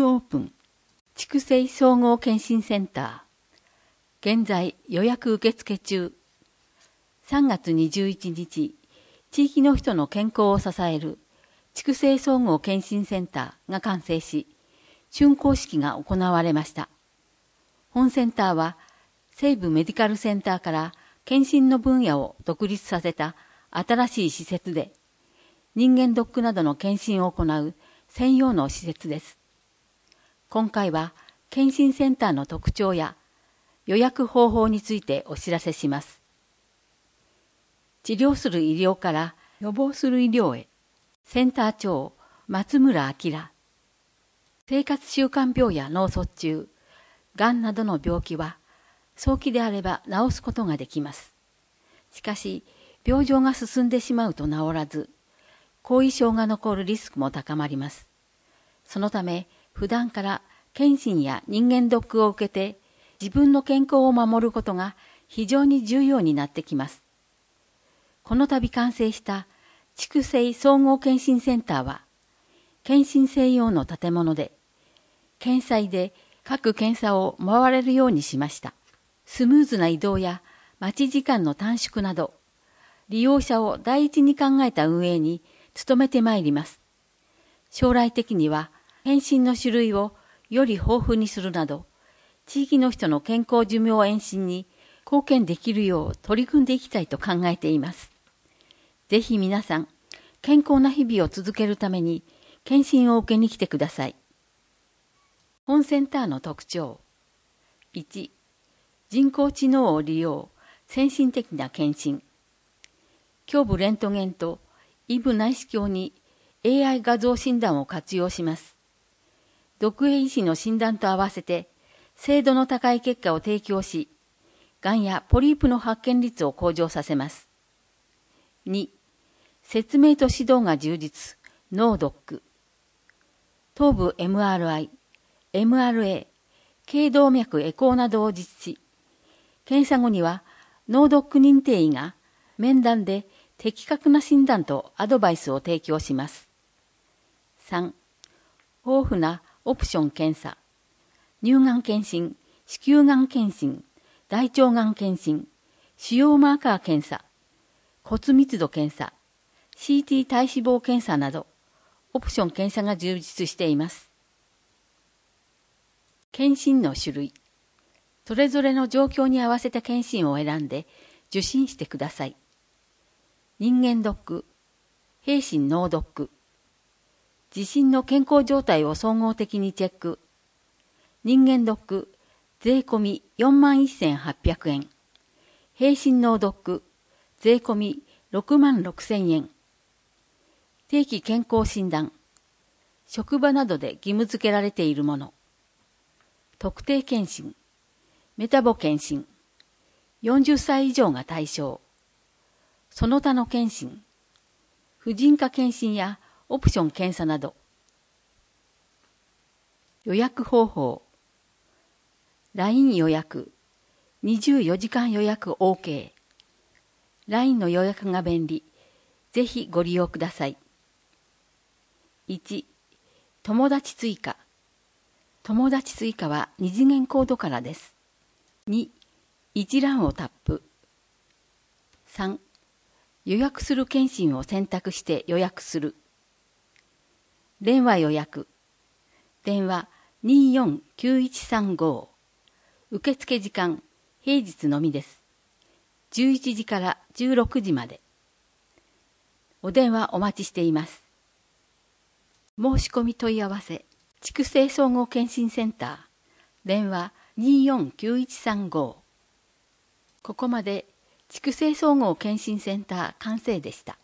ムオープン畜生総合検診センター。現在予約受付中。3月21日、地域の人の健康を支える畜生総合検診センターが完成し、竣工式が行われました。本センターは西部メディカルセンターから検診の分野を独立させた新しい施設で、人間ドックなどの検診を行う専用の施設です。今回は検診センターの特徴や予約方法についてお知らせします。治療する医療から予防する医療へ。センター長松村明。生活習慣病や脳卒中、がんなどの病気は早期であれば治すことができます。しかし病状が進んでしまうと治らず、後遺症が残るリスクも高まります。そのため普段から検診や人間ドックを受けて自分の健康を守ることが非常に重要になってきます。この度完成した畜生総合検診センターは検診専用の建物で、検査医で各検査を回れるようにしました。スムーズな移動や待ち時間の短縮など、利用者を第一に考えた運営に努めてまいります。将来的には検診の種類をより豊富にするなど、地域の人の健康寿命延伸に貢献できるよう取り組んでいきたいと考えています。ぜひ皆さん、健康な日々を続けるために検診を受けに来てください。本センターの特徴。1、人工知能を利用、先進的な検診。胸部レントゲンと胃部内視鏡に AI 画像診断を活用します。読影医師の診断と合わせて精度の高い結果を提供し、がんやポリープの発見率を向上させます。2、説明と指導が充実、脳ドック。頭部 MRI、MRA、頸動脈エコーなどを実施。検査後には脳ドック認定医が面談で的確な診断とアドバイスを提供します。3、豊富なオプション検査。乳がん検診、子宮がん検診、大腸がん検診、腫瘍マーカー検査、骨密度検査、CT 体脂肪検査など、オプション検査が充実しています。検診の種類。それぞれの状況に合わせた検診を選んで受診してください。人間ドック、平心脳ドック。自身の健康状態を総合的にチェック。人間ドック、税込み41,800円。平心脳ドック、税込み66,000円。定期健康診断。職場などで義務付けられているもの。特定健診。メタボ健診。40歳以上が対象。その他の健診。婦人科健診やオプション検査など。予約方法。LINE 予約。24時間予約 OK。LINE の予約が便利。ぜひご利用ください。1、友達追加。友達追加は2次元コードからです。2、一覧をタップ。3、予約する検診を選択して予約する。電話予約。電話249135。受付時間、平日のみです。11時から16時まで。お電話お待ちしています。申し込み問い合わせ。畜生総合検診センター。電話249135。ここまで畜生総合検診センター完成でした。